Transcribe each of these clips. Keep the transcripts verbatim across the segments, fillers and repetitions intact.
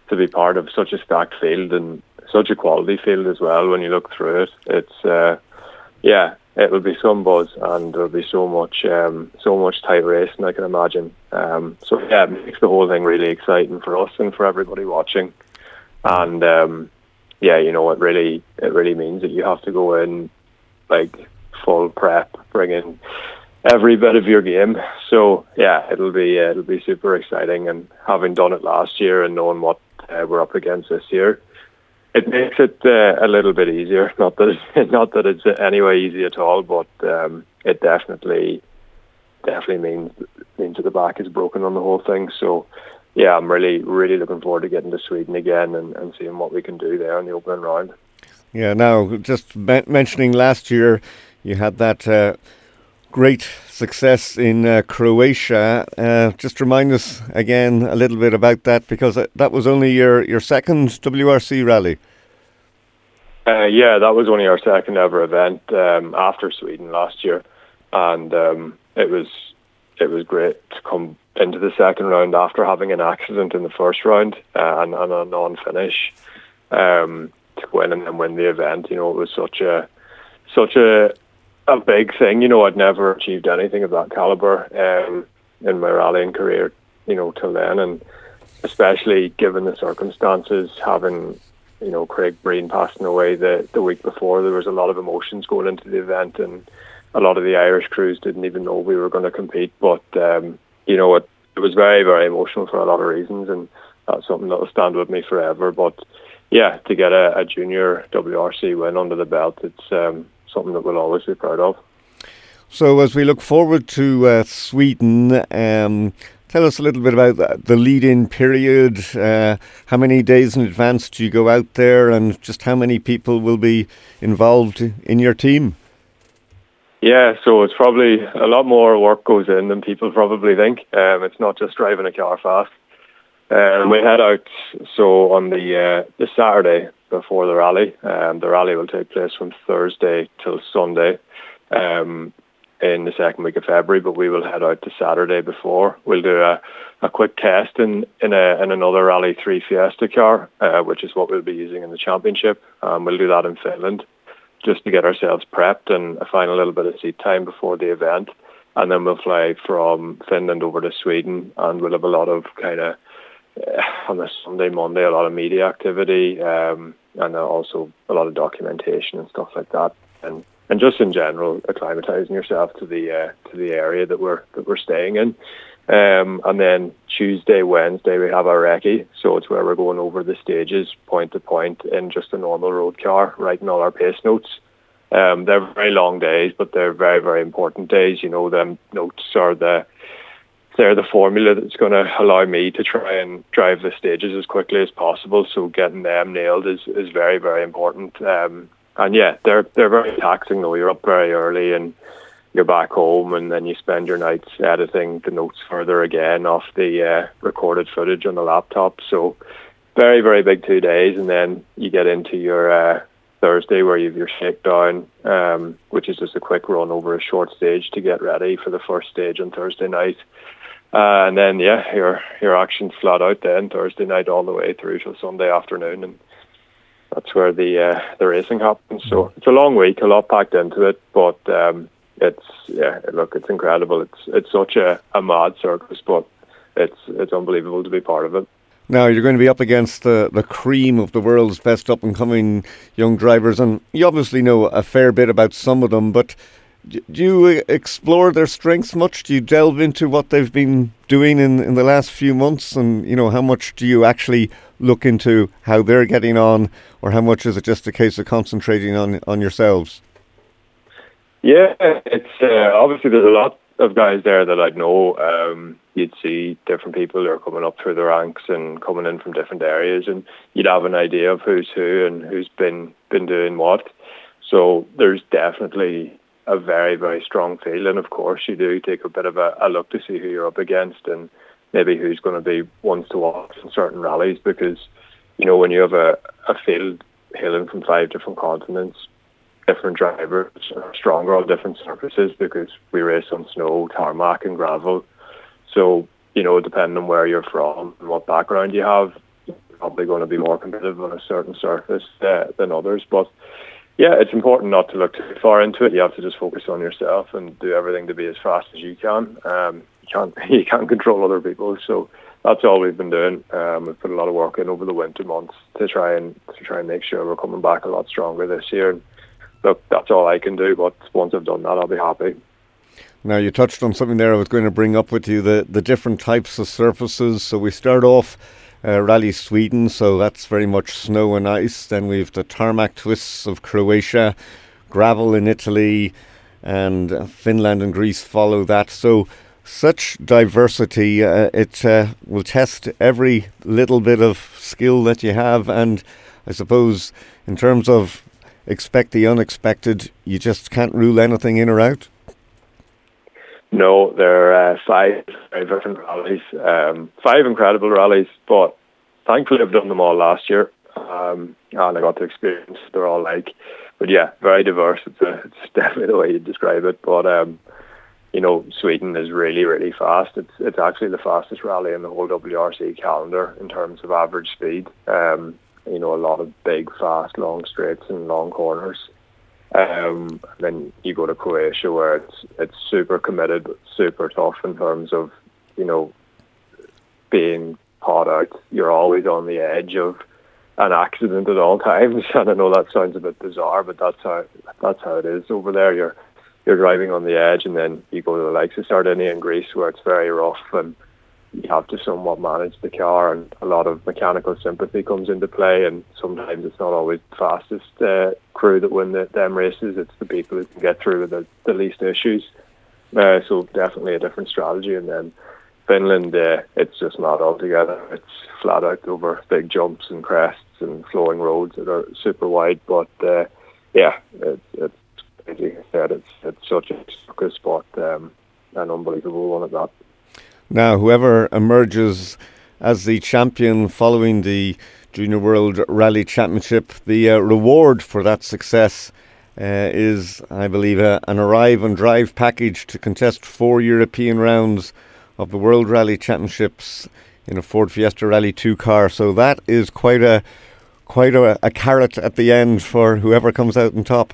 to be part of such a stacked field and such a quality field as well. When you look through it, it's uh, yeah, it will be some buzz, and there'll be so much um, so much tight racing, I can imagine. Um, so yeah, it makes the whole thing really exciting for us and for everybody watching. And um, yeah, you know, it really it really means that you have to go in like full prep, bring in every bit of your game. So yeah, it'll be uh, it'll be super exciting. And having done it last year and knowing what uh, we're up against this year, it makes it uh, a little bit easier. Not that it's, not that it's anyway easy at all, but um, it definitely definitely means means that the back is broken on the whole thing. So yeah, I'm really really looking forward to getting to Sweden again and, and seeing what we can do there in the opening round. Yeah. Now, just me- mentioning last year, you had that uh, great success in uh, Croatia. Uh, just remind us again a little bit about that, because that was only your, your second W R C rally. Uh, yeah, that was only our second ever event um, after Sweden last year, and um, it was it was great to come into the second round after having an accident in the first round uh, and, and a non-finish um, to go in and then win the event. You know, it was such a such a a big thing. You know, I'd never achieved anything of that caliber um, in my rallying career, you know, till then, and especially given the circumstances, having, you know, Craig Breen passing away the, the week before, there was a lot of emotions going into the event, and a lot of the Irish crews didn't even know we were going to compete. But, um, you know, it, it was very, very emotional for a lot of reasons, and that's something that will stand with me forever. But, yeah, to get a, a junior W R C win under the belt, it's um, something that we'll always be proud of. So as we look forward to uh, Sweden, um, tell us a little bit about the lead-in period. Uh, how many days in advance do you go out there, and just how many people will be involved in your team? Yeah, so it's probably a lot more work goes in than people probably think. Um, it's not just driving a car fast. Um, we head out so on the uh, the Saturday before the rally. Um, the rally will take place from Thursday till Sunday um, in the second week of February, but we will head out to Saturday before. We'll do a, a quick test in in, a, in another Rally three Fiesta car, uh, which is what we'll be using in the championship. Um, we'll do that in Finland just to get ourselves prepped and find a little bit of seat time before the event. And then we'll fly from Finland over to Sweden, and we'll have a lot of kind of on a Sunday, Monday, a lot of media activity, um, and also a lot of documentation and stuff like that, and and just in general, acclimatizing yourself to the uh, to the area that we're that we're staying in. Um, and then Tuesday, Wednesday, we have our recce, so it's where we're going over the stages point to point in just a normal road car, writing all our pace notes. Um, they're very long days, but they're very, very important days. You know, them notes are the they're the formula that's going to allow me to try and drive the stages as quickly as possible. So getting them nailed is, is very, very important. Um, and yeah, they're they're very taxing though. You're up very early and you're back home, and then you spend your nights editing the notes further again off the uh, recorded footage on the laptop. So very, very big two days. And then you get into your uh, Thursday where you have your shakedown, um, which is just a quick run over a short stage to get ready for the first stage on Thursday night. Uh, and then, yeah, your your action's flat out then, Thursday night all the way through till Sunday afternoon. And that's where the uh, the racing happens. So it's a long week, a lot packed into it. But um, it's, yeah, look, it's incredible. It's it's such a, a mad circus, but it's it's unbelievable to be part of it. Now, you're going to be up against the, the cream of the world's best up-and-coming young drivers, and you obviously know a fair bit about some of them, but do you explore their strengths much? Do you delve into what they've been doing in, in the last few months? And, you know, how much do you actually look into how they're getting on, or how much is it just a case of concentrating on, on yourselves? Yeah, it's uh, obviously there's a lot of guys there that I know. Um, you'd see different people who are coming up through the ranks and coming in from different areas, and you'd have an idea of who's who and who's been, been doing what. So there's definitely a very, very strong field, and of course you do take a bit of a, a look to see who you're up against and maybe who's going to be ones to watch in certain rallies, because, you know, when you have a, a field hailing from five different continents, different drivers are stronger on different surfaces because we race on snow, tarmac and gravel. So, you know, depending on where you're from and what background you have, probably going to be more competitive on a certain surface uh, than others. But yeah, it's important not to look too far into it. You have to just focus on yourself and do everything to be as fast as you can. Um, you can't you can't control other people, so that's all we've been doing. Um, we've put a lot of work in over the winter months to try and to try and make sure we're coming back a lot stronger this year. And look, that's all I can do. But once I've done that, I'll be happy. Now, you touched on something there I was going to bring up with you, the, the different types of surfaces. So we start off uh, Rally Sweden, so that's very much snow and ice. Then we've the tarmac twists of Croatia, gravel in Italy, and uh, Finland and Greece follow that. So such diversity, uh, it uh, will test every little bit of skill that you have. And I suppose in terms of expect the unexpected, you just can't rule anything in or out. No, there are uh, five very different rallies, um, five incredible rallies, but thankfully I've done them all last year, um, and I got to experience what they're all like. But yeah, very diverse. It's, a, it's definitely the way you describe it. But um, you know, Sweden is really, really fast. It's it's actually the fastest rally in the whole W R C calendar in terms of average speed. Um, you know, a lot of big, fast, long straights and long corners. Um, then you go to Croatia, where it's it's super committed, but super tough in terms of, you know, being caught out. You're always on the edge of an accident at all times. And I know that sounds a bit bizarre, but that's how that's how it is over there. You're you're driving on the edge, and then you go to the likes of Sardinia and Greece, where it's very rough, and you have to somewhat manage the car, and a lot of mechanical sympathy comes into play, and sometimes it's not always the fastest uh, crew that win the, them races. It's the people who can get through with the, the least issues. Uh, so definitely a different strategy. And then Finland, uh, it's just not altogether. It's flat out over big jumps and crests and flowing roads that are super wide. But uh, yeah, it's, it's like I said, it's it's such a good spot, um, an unbelievable one at that. Now, whoever emerges as the champion following the Junior World Rally Championship, the uh, reward for that success uh, is, I believe, uh, an arrive and drive package to contest four European rounds of the World Rally Championships in a Ford Fiesta Rally two car. So that is quite a quite a, a carrot at the end for whoever comes out on top.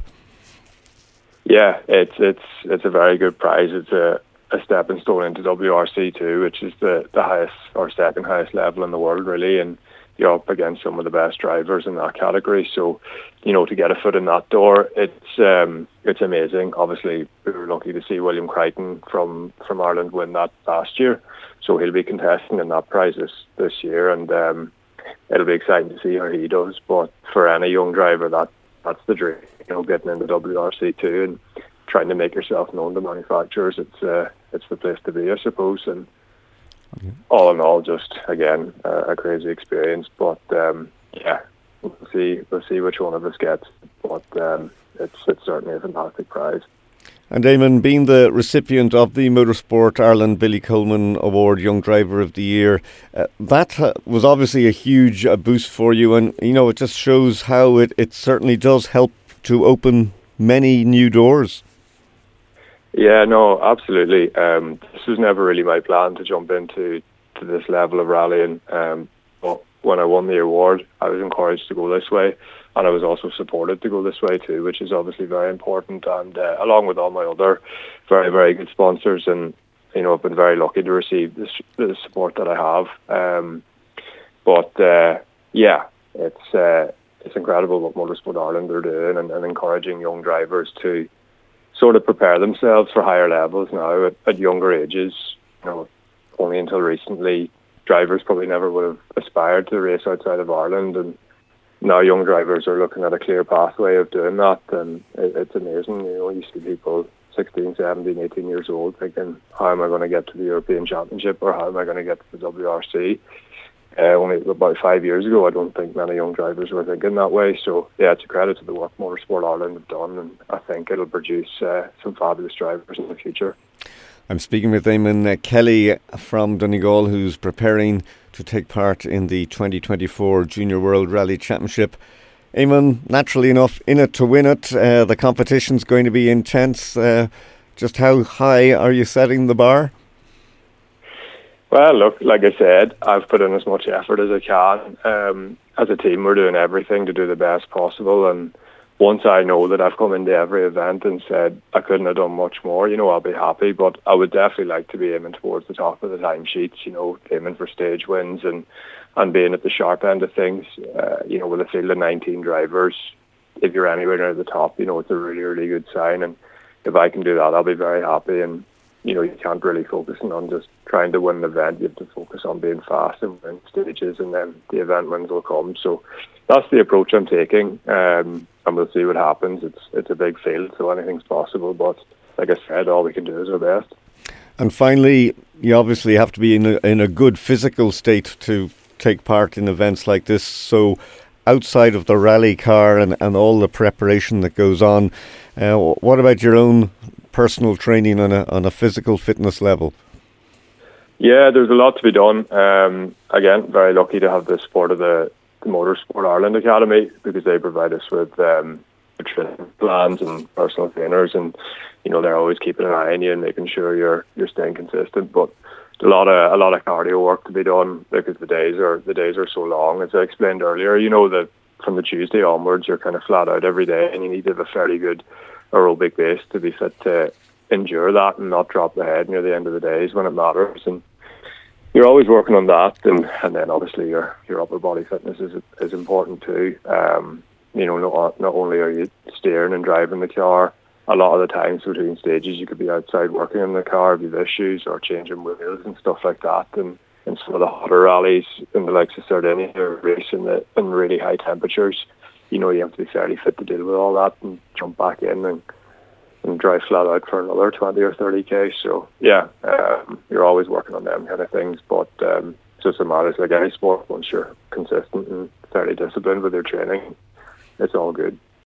Yeah, it's it's it's a very good prize. It's a a stepping stone into W R C two, which is the, the highest or second highest level in the world, really, and you're up against some of the best drivers in that category. So, you know, to get a foot in that door, it's um, it's amazing. Obviously, we were lucky to see William Crichton from, from Ireland win that last year, so he'll be contesting in that prize this, this year, and um, it'll be exciting to see how he does. But for any young driver, that that's the dream, you know, getting into W R C two and trying to make yourself known to manufacturers. It's uh, it's the place to be, I suppose. And mm-hmm. all in all, just again uh, a crazy experience. But um, yeah, we'll see we'll see which one of us gets. But um, it's it's certainly a fantastic prize. And Eamon, being the recipient of the Motorsport Ireland Billy Coleman Award Young Driver of the Year, uh, that uh, was obviously a huge uh, boost for you, and you know it just shows how it, it certainly does help to open many new doors. Yeah, no, absolutely. Um, this was never really my plan to jump into to this level of rallying. Um, but when I won the award, I was encouraged to go this way, and I was also supported to go this way too, which is obviously very important. And uh, along with all my other very, very good sponsors, and you know, I've been very lucky to receive this, the support that I have. Um, but uh, yeah, it's uh, it's incredible what Motorsport Ireland are doing, and, and encouraging young drivers to sort of prepare themselves for higher levels now at, at younger ages. You know, only until recently, drivers probably never would have aspired to race outside of Ireland, and now young drivers are looking at a clear pathway of doing that, and it, it's amazing. You know, you see people sixteen, seventeen, eighteen years old thinking, how am I going to get to the European Championship, or how am I going to get to the W R C? Uh, only about five years ago, I don't think many young drivers were thinking that way. So, yeah, it's a credit to the work Motorsport Ireland have done, and I think it'll produce uh, some fabulous drivers in the future. I'm speaking with Eamon uh, Kelly from Donegal, who's preparing to take part in the twenty twenty-four Junior World Rally Championship. Eamon, naturally enough, in it to win it. Uh, the competition's going to be intense. Uh, just how high are you setting the bar? Well, look, like I said, I've put in as much effort as I can. Um, as a team, we're doing everything to do the best possible. And once I know that I've come into every event and said I couldn't have done much more, you know, I'll be happy. But I would definitely like to be aiming towards the top of the timesheets, you know, aiming for stage wins and, and being at the sharp end of things. Uh, you know, with a field of nineteen drivers, if you're anywhere near the top, you know, it's a really, really good sign. And if I can do that, I'll be very happy. And you know, you can't really focus on just trying to win an event. You have to focus on being fast and win stages, and then the event wins will come. So that's the approach I'm taking, um, and we'll see what happens. It's it's a big field, so anything's possible. But like I said, all we can do is our best. And finally, you obviously have to be in a, in a good physical state to take part in events like this. So outside of the rally car and, and all the preparation that goes on, uh, what about your own personal training on a on a physical fitness level? Yeah, there's a lot to be done. Um, again, very lucky to have the support of the, the Motorsport Ireland Academy, because they provide us with um, training plans and personal trainers, and you know they're always keeping an eye on you and making sure you're you're staying consistent. But a lot of a lot of cardio work to be done, because the days are the days are so long. As I explained earlier, you know that from the Tuesday onwards, you're kind of flat out every day, and you need to have a fairly good aerobic base to be fit to endure that and not drop the head near the end of the days when it matters. And you're always working on that, and, and then obviously your your upper body fitness is is important too. Um, you know, not not only are you steering and driving the car, a lot of the times between stages you could be outside working in the car if you have issues or changing wheels and stuff like that. And in some of the hotter rallies in the likes of Sardinia, or racing the, in really high temperatures, you know, you have to be fairly fit to deal with all that and jump back in and, and drive flat out for another twenty or thirty k. So, yeah, um, you're always working on them kind of things. But um, it's just a matter, like any sport, once you're consistent and fairly disciplined with your training, it's all good.